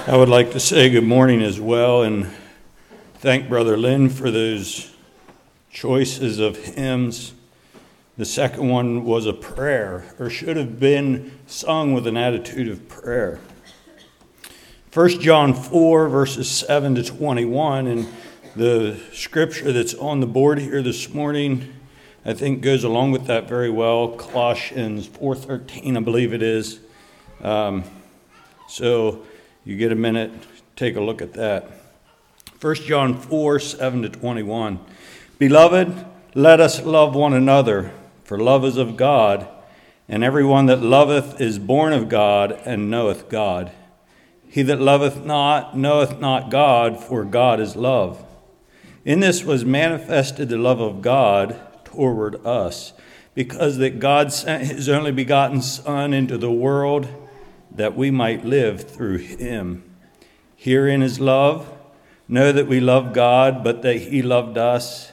I would like to say good morning as well and thank Brother Lynn for those choices of hymns. The second one was a prayer, or should have been sung with an attitude of prayer. 1 John 4, verses 7 to 21, and the scripture that's on the board here this morning, I think goes along with that very well. Colossians 4:13, I believe it is. So you get a minute, take a look at that. 1 John 4, 7 to 21. Beloved, let us love one another, for love is of God, and everyone that loveth is born of God and knoweth God. He that loveth not knoweth not God, for God is love. In this was manifested the love of God toward us, because that God sent his only begotten Son into the world, that we might live through him. Herein is love, know that we love God, but that he loved us.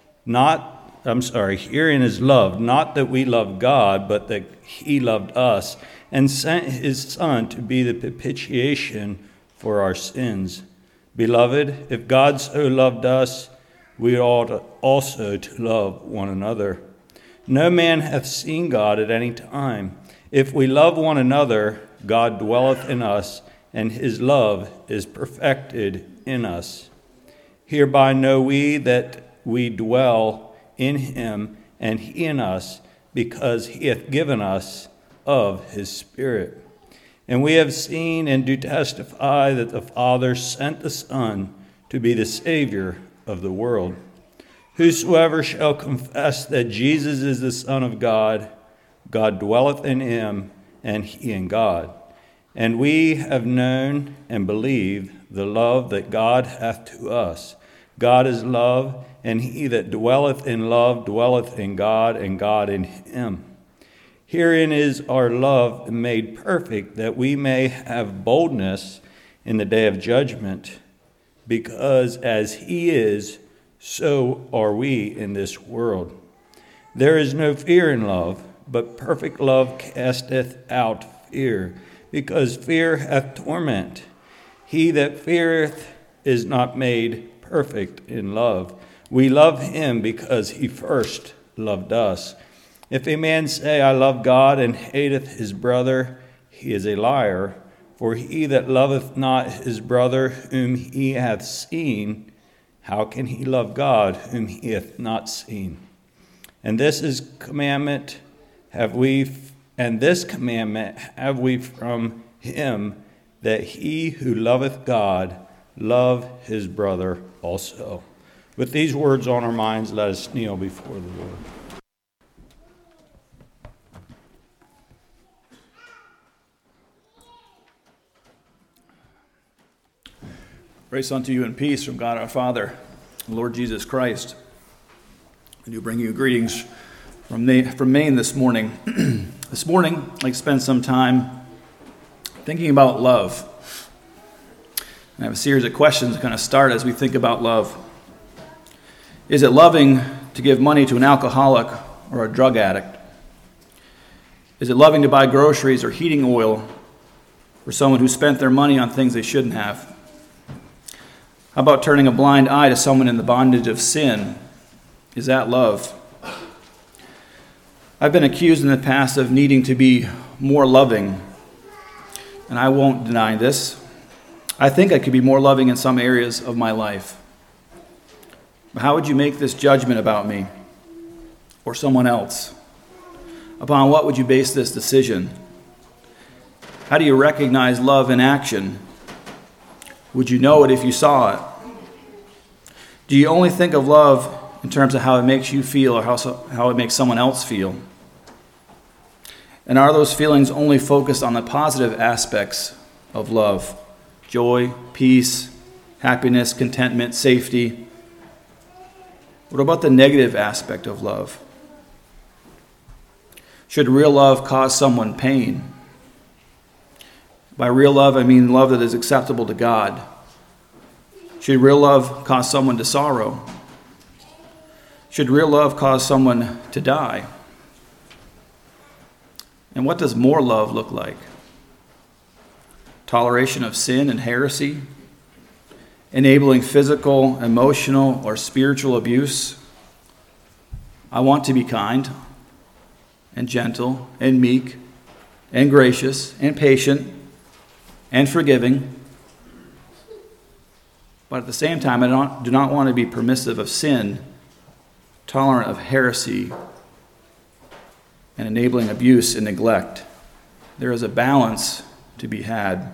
Herein is love, not that we love God, but that he loved us, and sent his Son to be the propitiation for our sins. Beloved, if God so loved us, we ought also to love one another. No man hath seen God at any time. If we love one another, God dwelleth in us, and his love is perfected in us. Hereby know we that we dwell in him, and he in us, because he hath given us of his Spirit. And we have seen and do testify that the Father sent the Son to be the Savior of the world. Whosoever shall confess that Jesus is the Son of God, God dwelleth in him, and he in God. And we have known and believed the love that God hath to us. God is love, and he that dwelleth in love dwelleth in God, and God in him. Herein is our love made perfect, that we may have boldness in the day of judgment, because as he is, so are we in this world. There is no fear in love, but perfect love casteth out fear, because fear hath torment. He that feareth is not made perfect in love. We love him because he first loved us. If a man say, I love God, and hateth his brother, he is a liar. For he that loveth not his brother whom he hath seen, how can he love God whom he hath not seen? And this commandment have we from him, that he who loveth God love his brother also. With these words on our minds, let us kneel before the Lord. Grace unto you and peace from God our Father and Lord Jesus Christ. I do bring you greetings from Maine this morning. This morning, I'd like to spend some time thinking about love. I have a series of questions to kind of start as we think about love. Is it loving to give money to an alcoholic or a drug addict? Is it loving to buy groceries or heating oil for someone who spent their money on things they shouldn't have? How about turning a blind eye to someone in the bondage of sin? Is that love? I've been accused in the past of needing to be more loving, and I won't deny this. I think I could be more loving in some areas of my life. But how would you make this judgment about me or someone else? Upon what would you base this decision? How do you recognize love in action? Would you know it if you saw it? Do you only think of love in terms of how it makes you feel or how it makes someone else feel? And are those feelings only focused on the positive aspects of love? Joy, peace, happiness, contentment, safety. What about the negative aspect of love? Should real love cause someone pain? By real love, I mean love that is acceptable to God. Should real love cause someone to sorrow? Should real love cause someone to die? And what does more love look like? toleration of sin and heresy, enabling physical, emotional, or spiritual abuse. I want to be kind and gentle and meek and gracious and patient and forgiving. But at the same time, I do not want to be permissive of sin, tolerant of heresy, and enabling abuse and neglect. There is a balance to be had.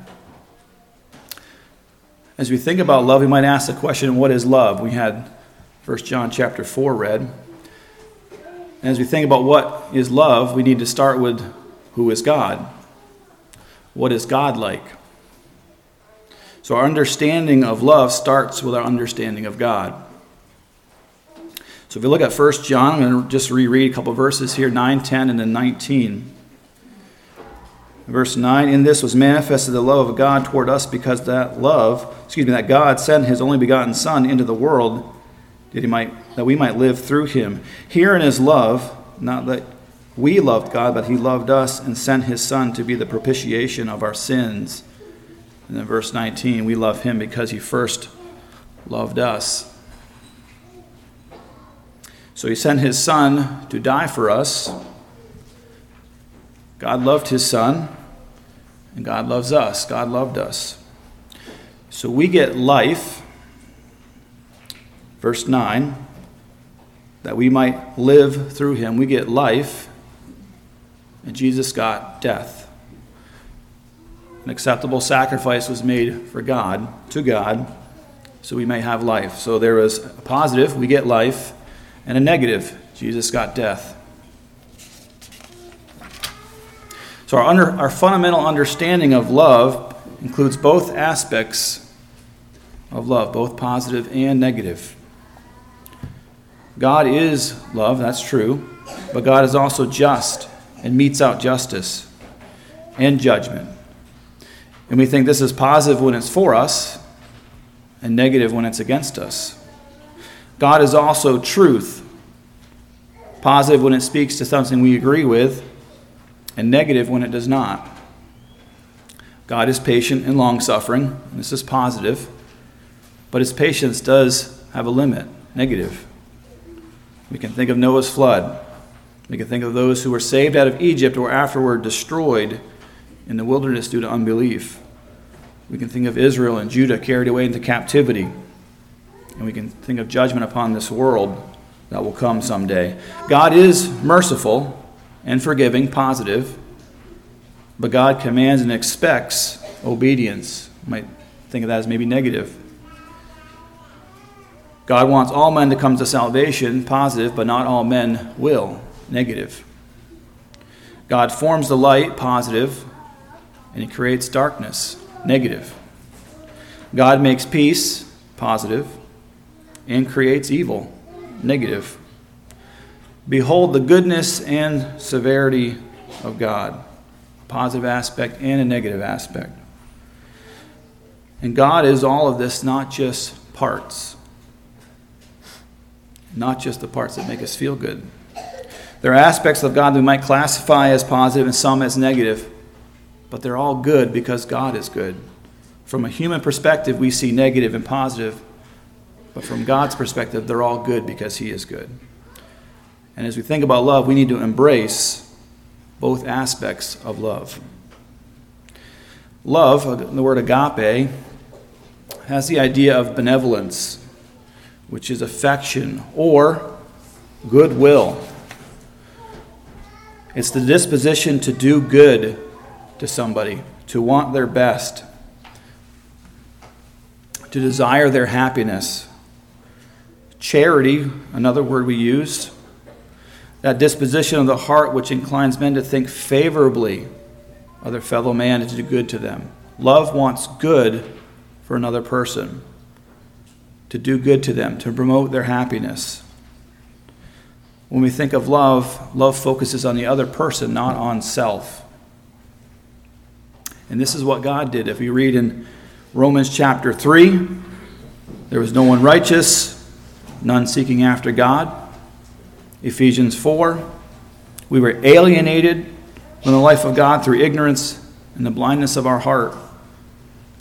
As we think about love, we might ask the question, what is love? We had 1 John chapter 4 read. And as we think about what is love, we need to start with who is God? What is God like? So our understanding of love starts with our understanding of God. So if you look at 1 John, I'm going to just reread a couple of verses here, 9, 10, and then 19. Verse 9, in this was manifested the love of God toward us, because that God sent his only begotten Son into the world that we might live through him. Herein is love, not that we loved God, but he loved us and sent his Son to be the propitiation of our sins. And then verse 19, we love him because he first loved us. So he sent his Son to die for us. God loved his Son, and God loves us. God loved us. So we get life, verse 9, that we might live through him. We get life, and Jesus got death. An acceptable sacrifice was made for God, to God, so we may have life. So there is a positive, we get life, and a negative, Jesus got death. So our fundamental understanding of love includes both aspects of love, both positive and negative. God is love, that's true, but God is also just and metes out justice and judgment. And we think this is positive when it's for us and negative when it's against us. God is also truth, positive when it speaks to something we agree with, and negative when it does not. God is patient and long-suffering, and this is positive, but his patience does have a limit, negative. We can think of Noah's flood. We can think of those who were saved out of Egypt or afterward destroyed in the wilderness due to unbelief. We can think of Israel and Judah carried away into captivity. And we can think of judgment upon this world that will come someday. God is merciful and forgiving, positive, but God commands and expects obedience. You might think of that as maybe negative. God wants all men to come to salvation, positive, but not all men will, negative. God forms the light, positive, and he creates darkness, negative. God makes peace, positive, and creates evil, negative. Behold the goodness and severity of God, a positive aspect and a negative aspect. And God is all of this, not just parts. Not just the parts that make us feel good. There are aspects of God that we might classify as positive and some as negative, but they're all good because God is good. From a human perspective, we see negative and positive, but from God's perspective, they're all good because he is good. And as we think about love, we need to embrace both aspects of love. Love, the word agape, has the idea of benevolence, which is affection or goodwill. It's the disposition to do good to somebody, to want their best, to desire their happiness. Charity, another word we use, that disposition of the heart which inclines men to think favorably of their fellow man and to do good to them. Love wants good for another person, to do good to them, to promote their happiness. When we think of love, love focuses on the other person, not on self. And this is what God did. If you read in Romans chapter 3, there was no one righteous, none seeking after God. Ephesians 4, we were alienated from the life of God through ignorance and the blindness of our heart.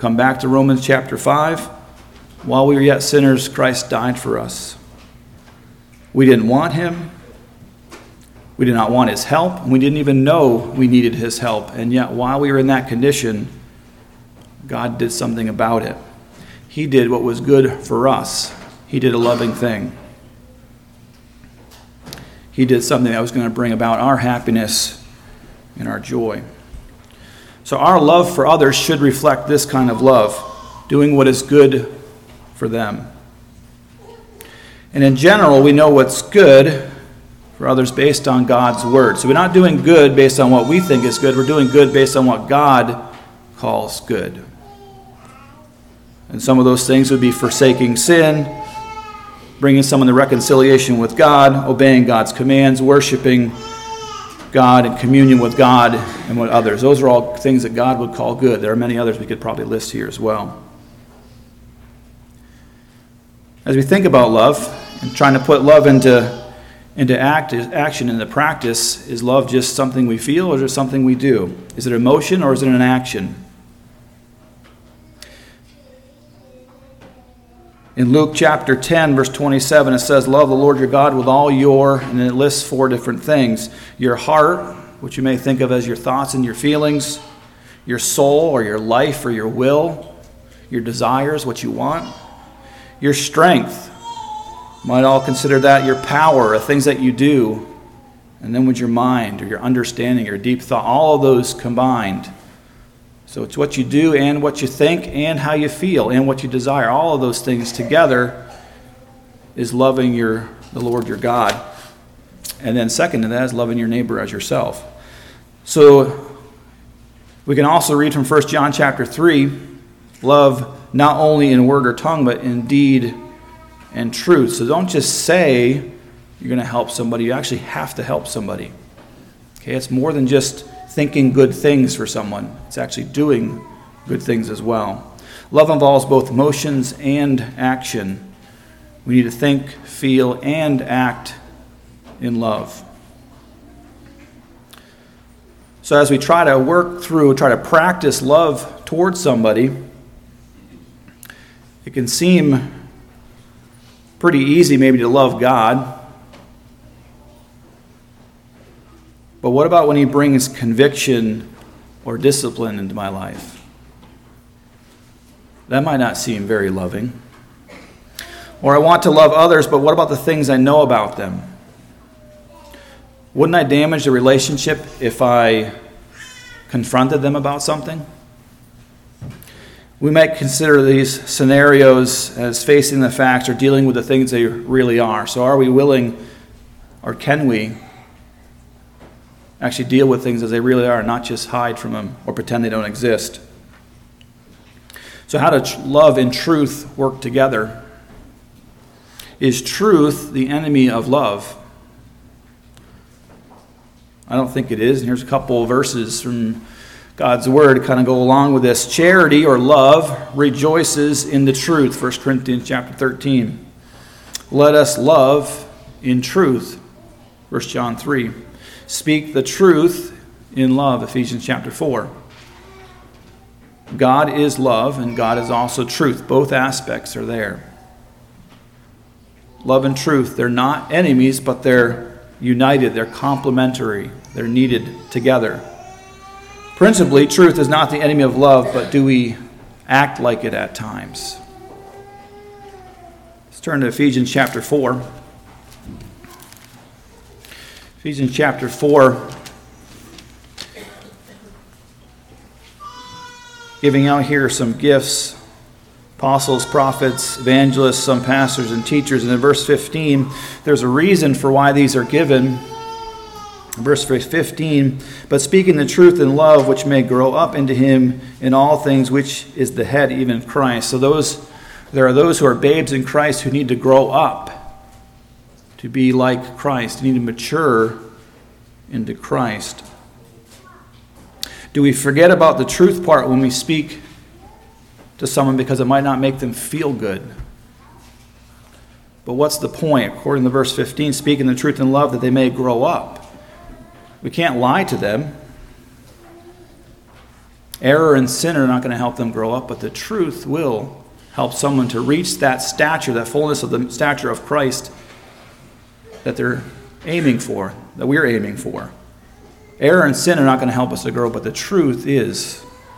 Come back to Romans chapter 5. While we were yet sinners, Christ died for us. We didn't want him. We did not want his help. And we didn't even know we needed his help. And yet, while we were in that condition, God did something about it. He did what was good for us. He did a loving thing. He did something that was going to bring about our happiness and our joy. So our love for others should reflect this kind of love, doing what is good for them. And in general, we know what's good for others based on God's word. So we're not doing good based on what we think is good. We're doing good based on what God calls good. And some of those things would be forsaking sin, bringing someone to reconciliation with God, obeying God's commands, worshiping God and communion with God and with others. Those are all things that God would call good. There are many others we could probably list here as well. As we think about love and trying to put love into action, into practice, is love just something we feel or is it something we do? Is it emotion or is it an action? In Luke chapter 10, verse 27, it says, love the Lord your God with all your, and then it lists 4 different things. Your heart, which you may think of as your thoughts and your feelings, your soul or your life or your will, your desires, what you want, your strength. You might all consider that your power, the things that you do, and then with your mind or your understanding, your deep thought, all of those combined. So it's what you do and what you think and how you feel and what you desire. All of those things together is loving the Lord your God. And then second to that is loving your neighbor as yourself. So we can also read from 1 John chapter 3, love not only in word or tongue, but in deed and truth. So don't just say you're going to help somebody. You actually have to help somebody. Okay, it's more than just thinking good things for someone. It's actually doing good things as well. Love involves both emotions and action. We need to think, feel, and act in love. So as we try to practice love towards somebody, it can seem pretty easy maybe to love God. But what about when he brings conviction or discipline into my life? That might not seem very loving. Or I want to love others, but what about the things I know about them? Wouldn't I damage the relationship if I confronted them about something? We might consider these scenarios as facing the facts or dealing with the things they really are. So are we willing, or can we, actually deal with things as they really are, not just hide from them or pretend they don't exist? So how do love and truth work together? Is truth the enemy of love? I don't think it is. And here's a couple of verses from God's word to kind of go along with this. Charity or love rejoices in the truth. 1 Corinthians chapter 13. Let us love in truth. 1 John 3. Speak the truth in love, Ephesians chapter 4. God is love and God is also truth. Both aspects are there. Love and truth, they're not enemies, but they're united, they're complementary, they're needed together. Principally, truth is not the enemy of love, but do we act like it at times? Let's turn to Ephesians chapter 4. Ephesians chapter 4, giving out here some gifts, apostles, prophets, evangelists, some pastors and teachers. And in verse 15, there's a reason for why these are given. Verse 15, but speaking the truth in love, which may grow up into him in all things, which is the head, even Christ. So there are those who are babes in Christ who need to grow up to be like Christ, need to mature into Christ. Do we forget about the truth part when we speak to someone because it might not make them feel good? But what's the point? According to verse 15, speaking the truth in love that they may grow up. We can't lie to them. Error and sin are not going to help them grow up, but the truth will help someone to reach that stature, that fullness of the stature of Christ that they're aiming for, that we're aiming for. Error and sin are not going to help us to grow, but the truth is.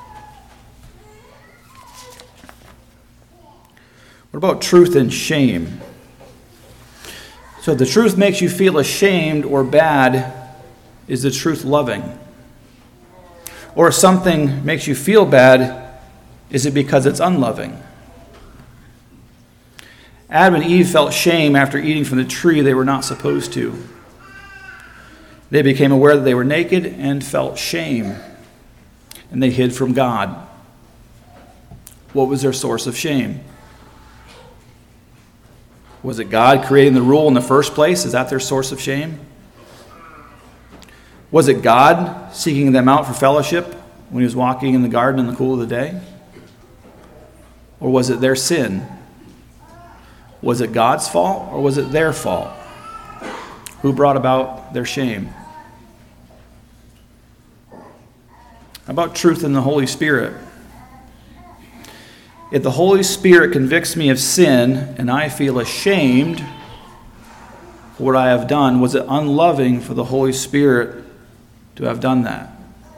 What about truth and shame? So if the truth makes you feel ashamed or bad, is the truth loving? Or if something makes you feel bad, is it because it's unloving? Adam and Eve felt shame after eating from the tree they were not supposed to. They became aware that they were naked and felt shame, and they hid from God. What was their source of shame? Was it God creating the rule in the first place? Is that their source of shame? Was it God seeking them out for fellowship when he was walking in the garden in the cool of the day? Or was it their sin? Was it God's fault or was it their fault? Who brought about their shame? How about truth in the Holy Spirit? If the Holy Spirit convicts me of sin and I feel ashamed for what I have done, was it unloving for the Holy Spirit to have done that?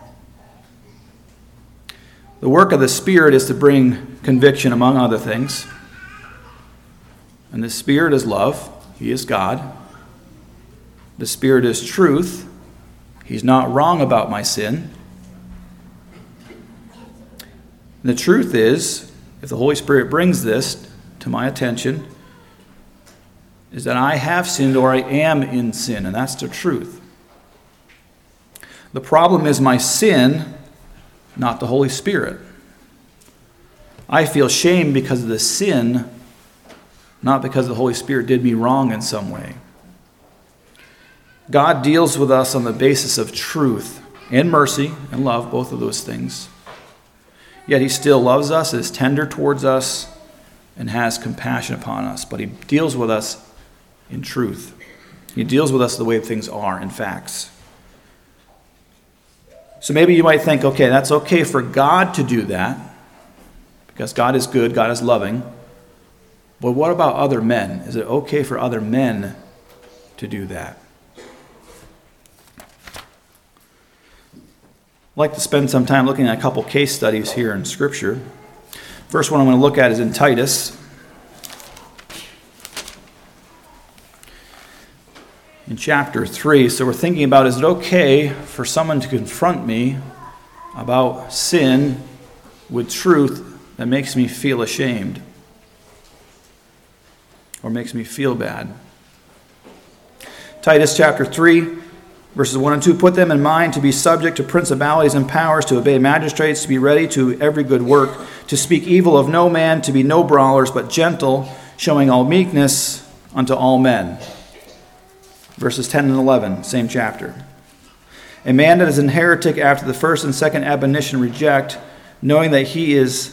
The work of the Spirit is to bring conviction, among other things. And the Spirit is love. He is God. The Spirit is truth. He's not wrong about my sin. And the truth is, if the Holy Spirit brings this to my attention, is that I have sinned or I am in sin, and that's the truth. The problem is my sin, not the Holy Spirit. I feel shame because of the sin, not because the Holy Spirit did me wrong in some way. God deals with us on the basis of truth and mercy and love, both of those things. Yet he still loves us, is tender towards us, and has compassion upon us. But he deals with us in truth. He deals with us the way things are, in facts. So maybe you might think, okay, that's okay for God to do that, because God is good, God is loving. But what about other men? Is it okay for other men to do that? I'd like to spend some time looking at a couple case studies here in Scripture. First one I'm going to look at is in Titus. In chapter 3. So we're thinking about, is it okay for someone to confront me about sin with truth that makes me feel ashamed or makes me feel bad? Titus chapter 3. Verses 1 and 2, put them in mind to be subject to principalities and powers, to obey magistrates, to be ready to every good work, to speak evil of no man, to be no brawlers, but gentle, showing all meekness unto all men. Verses 10 and 11, same chapter. A man that is an heretic after the first and second admonition reject, knowing that he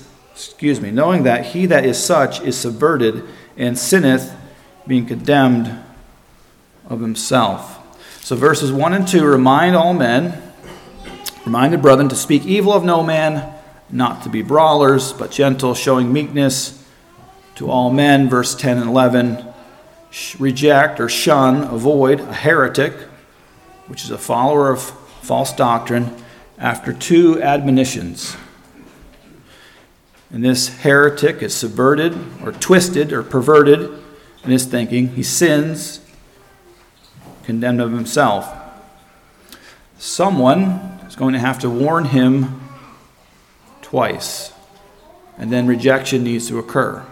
that is such is subverted and sinneth, being condemned of himself. So verses 1 and 2 remind all men, remind the brethren to speak evil of no man, not to be brawlers, but gentle, showing meekness to all men. Verse 10 and 11, reject or shun, avoid a heretic, which is a follower of false doctrine, after 2 admonitions. And this heretic is subverted or twisted or perverted in his thinking. He sins, condemned of himself. Someone is going to have to warn him twice, and then rejection needs to occur.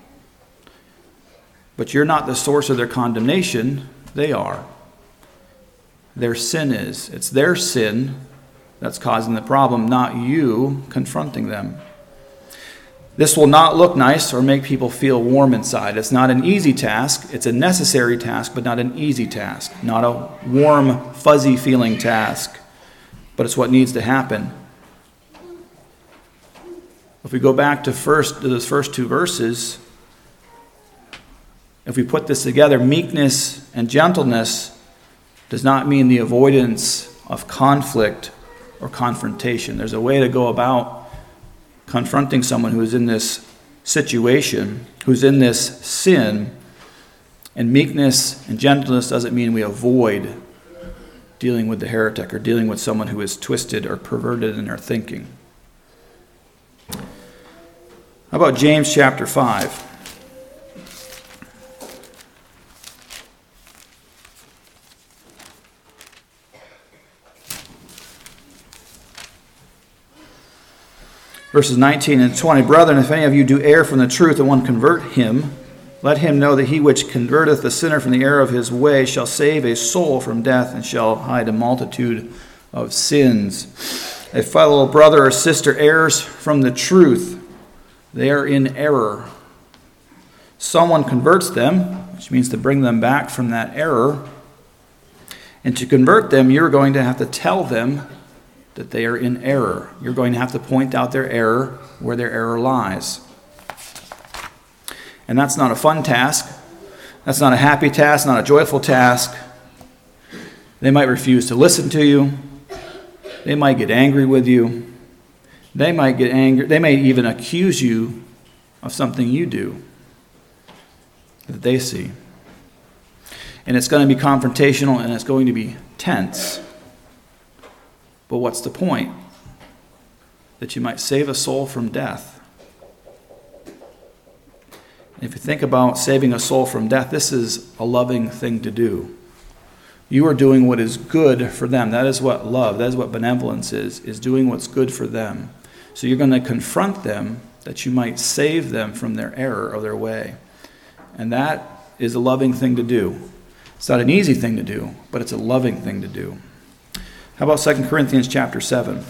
But you're not the source of their condemnation. They are. Their sin is. It's their sin that's causing the problem, not you confronting them. This will not look nice or make people feel warm inside. It's not an easy task. It's a necessary task, but not an easy task. Not a warm, fuzzy feeling task, but it's what needs to happen. If we go back to those first 2 verses, if we put this together, meekness and gentleness does not mean the avoidance of conflict or confrontation. There's a way to go about confronting someone who is in this situation, who's in this sin. And meekness and gentleness doesn't mean we avoid dealing with the heretic or dealing with someone who is twisted or perverted in their thinking. How about James chapter 5? Verses 19 and 20. Brethren, if any of you do err from the truth and one convert him, let him know that he which converteth the sinner from the error of his way shall save a soul from death and shall hide a multitude of sins. If a fellow brother or sister errs from the truth, they are in error. Someone converts them, which means to bring them back from that error. And to convert them, you're going to have to tell them that they are in error. You're going to have to point out their error where their error lies. And that's not a fun task. That's not a happy task, not a joyful task. They might refuse to listen to you. They might get angry with you. They might get angry. They may even accuse you of something you do that they see. And it's going to be confrontational and it's going to be tense. But what's the point? That you might save a soul from death. If you think about saving a soul from death, this is a loving thing to do. You are doing what is good for them. That is what love, that is what benevolence is doing what's good for them. So you're going to confront them that you might save them from their error or their way. And that is a loving thing to do. It's not an easy thing to do, but it's a loving thing to do. How about 2 Corinthians chapter 7?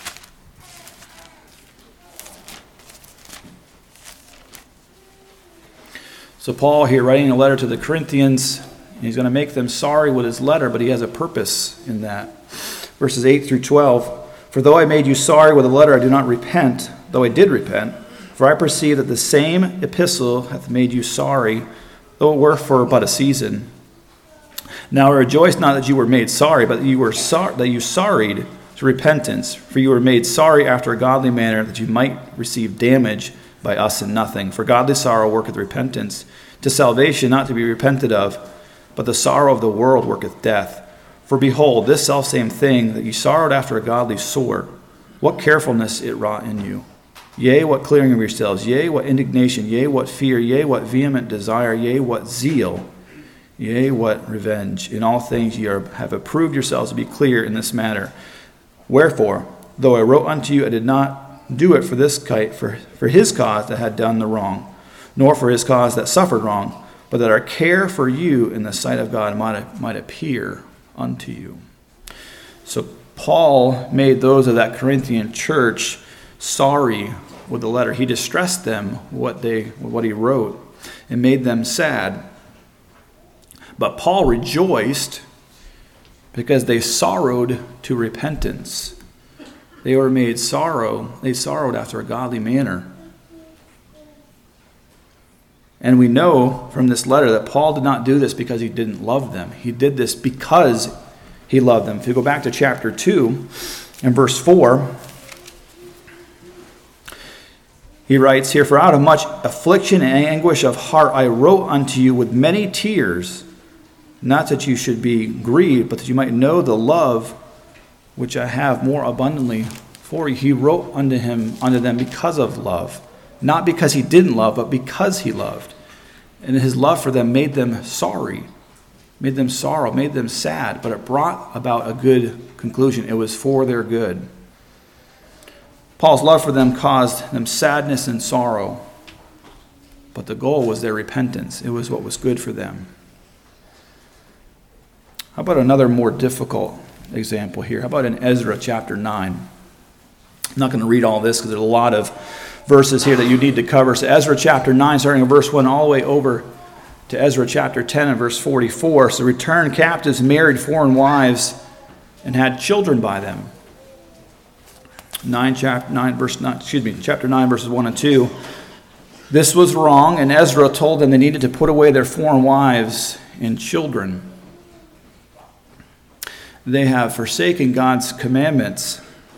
So Paul here writing a letter to the Corinthians, he's going to make them sorry with his letter, but he has a purpose in that. Verses 8 through 12. For though I made you sorry with a letter, I do not repent, though I did repent. For I perceive that the same epistle hath made you sorry, though it were for but a season. Now I rejoice not that you were made sorry, but that you sorried to repentance. For you were made sorry after a godly manner, that you might receive damage by us in nothing. For godly sorrow worketh repentance, to salvation not to be repented of, but the sorrow of the world worketh death. For behold, this selfsame thing that ye sorrowed after a godly sort, what carefulness it wrought in you. Yea, what clearing of yourselves, yea, what indignation, yea, what fear, yea, what vehement desire, yea, what zeal, yea, what revenge. In all things ye have approved yourselves to be clear in this matter. Wherefore, though I wrote unto you, I did not do it for his cause that had done the wrong, nor for his cause that suffered wrong, but that our care for you in the sight of God might appear unto you. So Paul made those of that Corinthian church sorry with the letter. He distressed them with what he wrote and made them sad. But Paul rejoiced because they sorrowed to repentance. They were made sorrow. They sorrowed after a godly manner. And we know from this letter that Paul did not do this because he didn't love them. He did this because he loved them. If you go back to chapter 2 and verse 4, he writes here, For out of much affliction and anguish of heart I wrote unto you with many tears, not that you should be grieved, but that you might know the love which I have more abundantly for you. He wrote unto them because of love. Not because he didn't love, but because he loved. And his love for them made them sorry, made them sorrow, made them sad, but it brought about a good conclusion. It was for their good. Paul's love for them caused them sadness and sorrow, but the goal was their repentance. It was what was good for them. How about another more difficult example here? How about in Ezra chapter 9? I'm not going to read all this because there's a lot of verses here that you need to cover. So Ezra chapter 9, starting in verse 1, all the way over to Ezra chapter 10 and verse 44. So returned captives married foreign wives and had children by them. Chapter 9 verses 1 and 2. This was wrong, and Ezra told them they needed to put away their foreign wives and children. They have forsaken God's commandments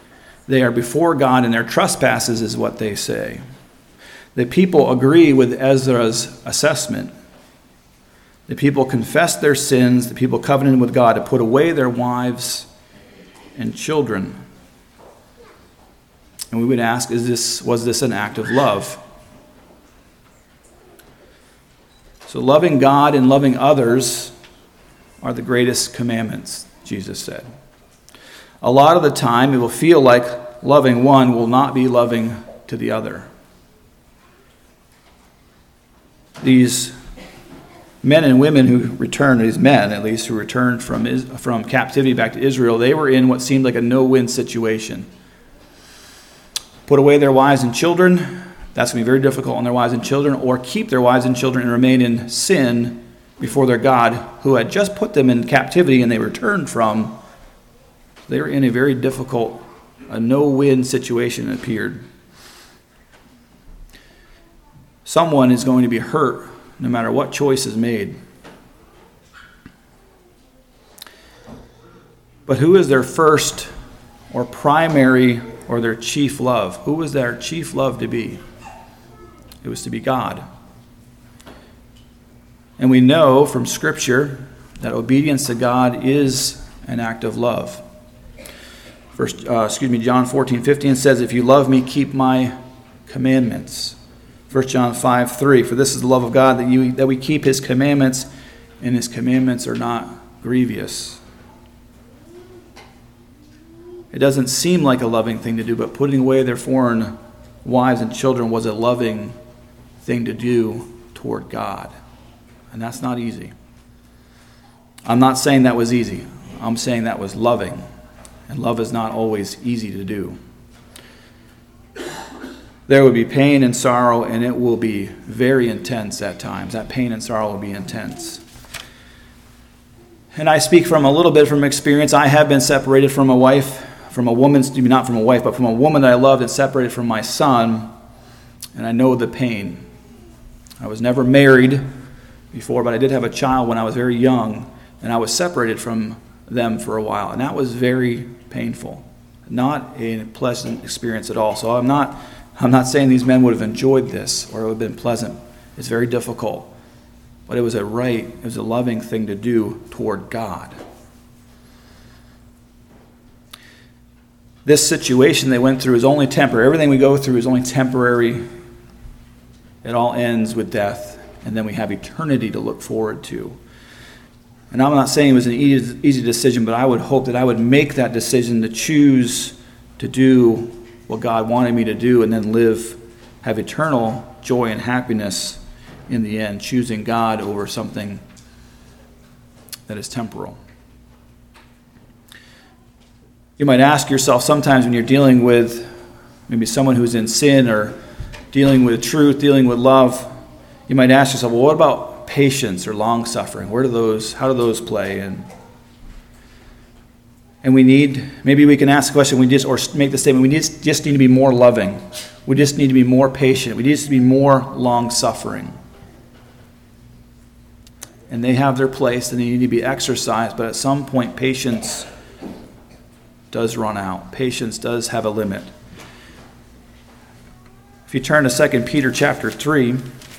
They are before God in their trespasses, is what they say. The people agree with Ezra's assessment. The people confessed their sins. The people covenanted with God to put away their wives and children. And we would ask, was this an act of love? So loving God and loving others are the greatest commandments, Jesus said. A lot of the time, it will feel like loving one will not be loving to the other. These men and women who returned, these men at least, who returned from captivity back to Israel, they were in what seemed like a no-win situation. Put away their wives and children, that's going to be very difficult on their wives and children, or keep their wives and children and remain in sin before their God, who had just put them in captivity and they returned from. They were in a very difficult, a no-win situation, it appeared. Someone is going to be hurt no matter what choice is made. But who is their first or primary or their chief love? Who was their chief love to be? It was to be God. And we know from Scripture that obedience to God is an act of love. John 14:15 says, "If you love me, keep my commandments." 1 John 5:3, "For this is the love of God, that we keep his commandments, and his commandments are not grievous." It doesn't seem like a loving thing to do, but putting away their foreign wives and children was a loving thing to do toward God. And that's not easy. I'm not saying that was easy. I'm saying that was loving. And love is not always easy to do. There will be pain and sorrow, and it will be very intense at times. That pain and sorrow will be intense. And I speak from a little bit from experience. I have been separated from a wife, from a woman, not from a wife, but from a woman that I loved, and separated from my son, and I know the pain. I was never married before, but I did have a child when I was very young, and I was separated from them for a while, and that was very painful. Not a pleasant experience at all. So I'm not saying these men would have enjoyed this or it would have been pleasant. It's very difficult. But it was a loving thing to do toward God. This situation they went through is only temporary. Everything we go through is only temporary. It all ends with death, and then we have eternity to look forward to. And I'm not saying it was an easy decision, but I would hope that I would make that decision to choose to do what God wanted me to do and then have eternal joy and happiness in the end, choosing God over something that is temporal. You might ask yourself sometimes when you're dealing with maybe someone who's in sin or dealing with truth, dealing with love, you might ask yourself, well, what about patience or long-suffering? How do those play in? And maybe we can ask the question, or make the statement, we just need to be more loving. We just need to be more patient. We need to be more long-suffering. And they have their place and they need to be exercised, but at some point patience does run out. Patience does have a limit. If you turn to 2 Peter chapter 3,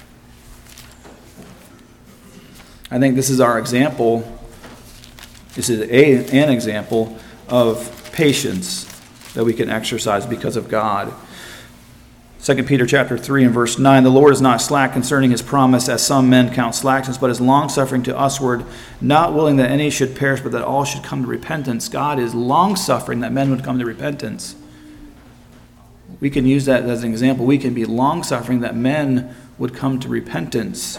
I think this is our example. This is an example of patience that we can exercise because of God. 2 Peter chapter 3 and verse 9, "The Lord is not slack concerning his promise, as some men count slackness, but is longsuffering to usward, not willing that any should perish, but that all should come to repentance." God is longsuffering that men would come to repentance. We can use that as an example. We can be longsuffering that men would come to repentance.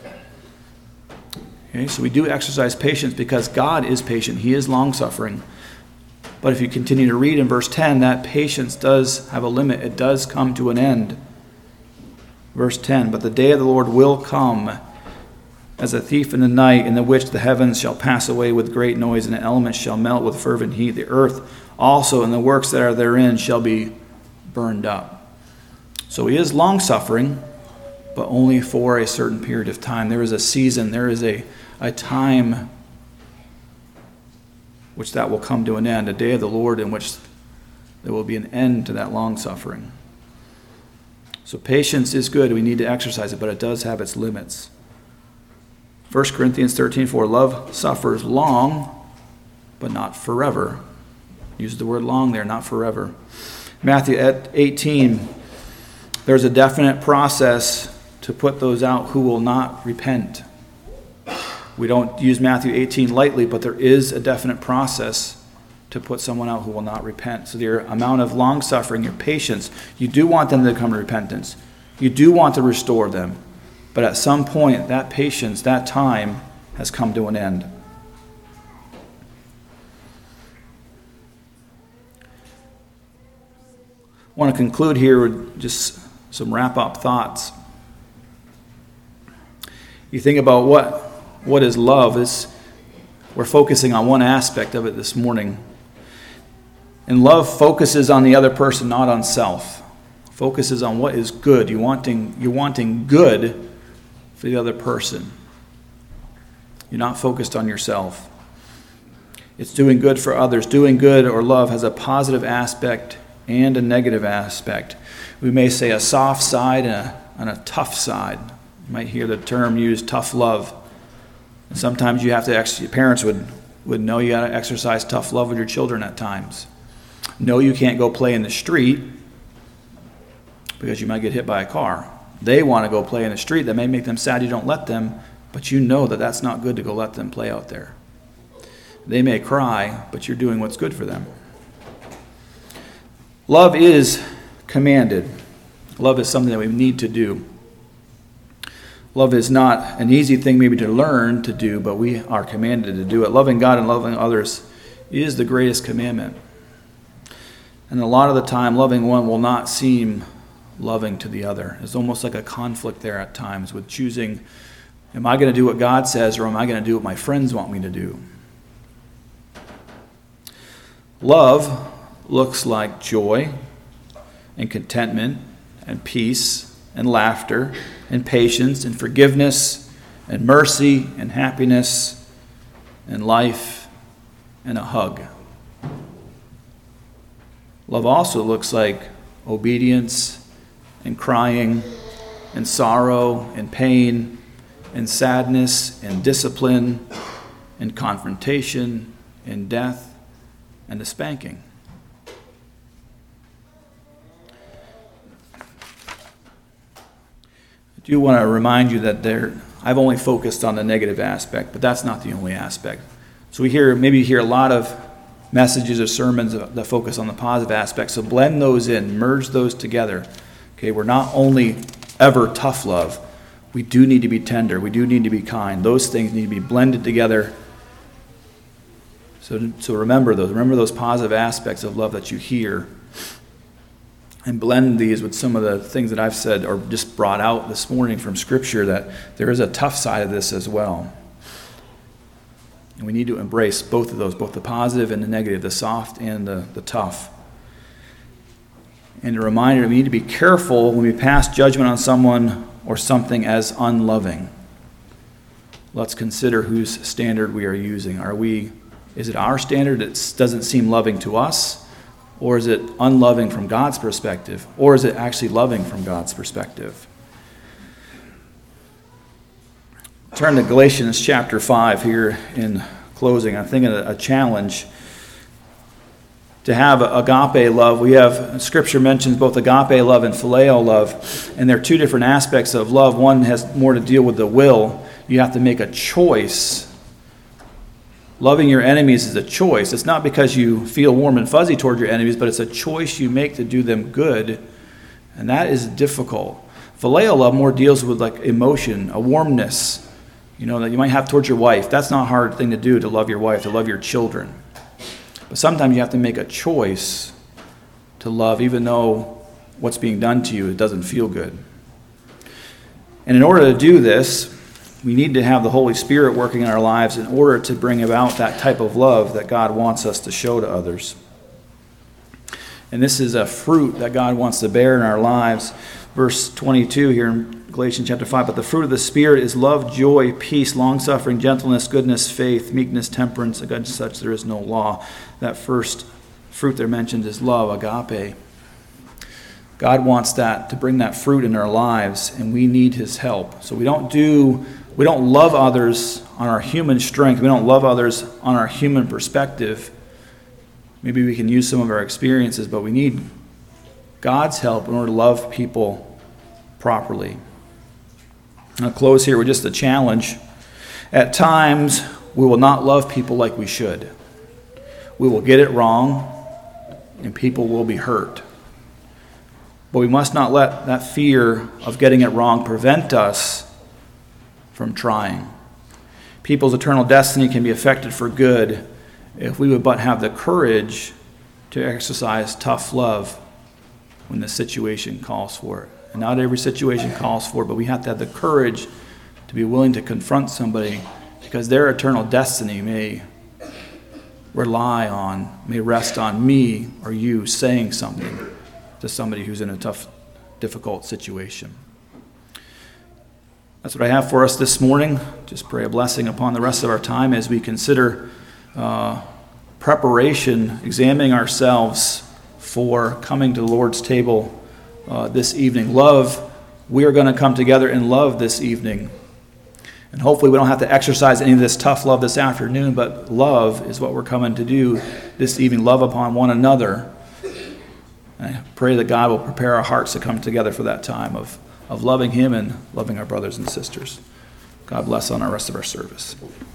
Okay, so we do exercise patience because God is patient. He is long-suffering. But if you continue to read in verse 10, that patience does have a limit. It does come to an end. Verse 10, "But the day of the Lord will come as a thief in the night, in the which the heavens shall pass away with great noise, and the elements shall melt with fervent heat. The earth also and the works that are therein shall be burned up." So he is long-suffering, but only for a certain period of time. There is a season, there is a time which that will come to an end, a day of the Lord in which there will be an end to that long suffering. So patience is good. We need to exercise it, but it does have its limits. 1 Corinthians 13:4, love suffers long, but not forever. Use the word long there, not forever. Matthew 18, there's a definite process to put those out who will not repent. We don't use Matthew 18 lightly, but there is a definite process to put someone out who will not repent. So your amount of long suffering, your patience, you do want them to come to repentance. You do want to restore them. But at some point, that patience, that time has come to an end. I want to conclude here with just some wrap-up thoughts. You think about what is love. We're focusing on one aspect of it this morning. And love focuses on the other person, not on self. Focuses on what is good. You're wanting good for the other person. You're not focused on yourself. It's doing good for others. Doing good or love has a positive aspect and a negative aspect. We may say a soft side and a tough side. You might hear the term used, tough love. And sometimes you have to, parents would know you got to exercise tough love with your children at times. No, you can't go play in the street because you might get hit by a car. They want to go play in the street. That may make them sad you don't let them, but you know that that's not good to go let them play out there. They may cry, but you're doing what's good for them. Love is commanded. Love is something that we need to do. Love is not an easy thing maybe to learn to do, but we are commanded to do it. Loving God and loving others is the greatest commandment. And a lot of the time, loving one will not seem loving to the other. It's almost like a conflict there at times with choosing, am I going to do what God says or am I going to do what my friends want me to do? Love looks like joy and contentment and peace and laughter and patience and forgiveness and mercy and happiness and life and a hug. Love also looks like obedience and crying and sorrow and pain and sadness and discipline and confrontation and death and a spanking. I do want to remind you that I've only focused on the negative aspect, but that's not the only aspect. So maybe you hear a lot of messages or sermons that focus on the positive aspects. So blend those in, merge those together. Okay, we're not only ever tough love. We do need to be tender. We do need to be kind. Those things need to be blended together. So remember those. Remember those positive aspects of love that you hear. And blend these with some of the things that I've said or just brought out this morning from Scripture, that there is a tough side of this as well. And we need to embrace both of those, both the positive and the negative, the soft and the tough. And a reminder, we need to be careful when we pass judgment on someone or something as unloving. Let's consider whose standard we are using. Is it our standard that doesn't seem loving to us? Or is it unloving from God's perspective? Or is it actually loving from God's perspective? Turn to Galatians chapter 5 here in closing. I'm thinking a challenge to have agape love. Scripture mentions both agape love and phileo love, and they're two different aspects of love. One has more to deal with the will. You have to make a choice. Loving your enemies is a choice. It's not because you feel warm and fuzzy toward your enemies, but it's a choice you make to do them good, and that is difficult. Phileo love more deals with like emotion, a warmness, that you might have towards your wife. That's not a hard thing to do, to love your wife, to love your children. But sometimes you have to make a choice to love, even though what's being done to you, it doesn't feel good. And in order to do this, we need to have the Holy Spirit working in our lives in order to bring about that type of love that God wants us to show to others. And this is a fruit that God wants to bear in our lives. Verse 22 here in Galatians chapter 5, but the fruit of the Spirit is love, joy, peace, long-suffering, gentleness, goodness, faith, meekness, temperance. Against such there is no law. That first fruit there mentioned is love, agape. God wants that, to bring that fruit in our lives, and we need his help. So we don't love others on our human strength. We don't love others on our human perspective. Maybe we can use some of our experiences, but we need God's help in order to love people properly. I'll close here with just a challenge. At times, we will not love people like we should. We will get it wrong, and people will be hurt. But we must not let that fear of getting it wrong prevent us from trying. People's eternal destiny can be affected for good if we would but have the courage to exercise tough love when the situation calls for it. And not every situation calls for it, but we have to have the courage to be willing to confront somebody because their eternal destiny may rest on me or you saying something to somebody who's in a tough, difficult situation. That's what I have for us this morning. Just pray a blessing upon the rest of our time as we consider preparation, examining ourselves for coming to the Lord's table this evening. Love, we are going to come together in love this evening. And hopefully we don't have to exercise any of this tough love this afternoon, but love is what we're coming to do this evening. Love upon one another. And I pray that God will prepare our hearts to come together for that time of loving him and loving our brothers and sisters. God bless on the rest of our service.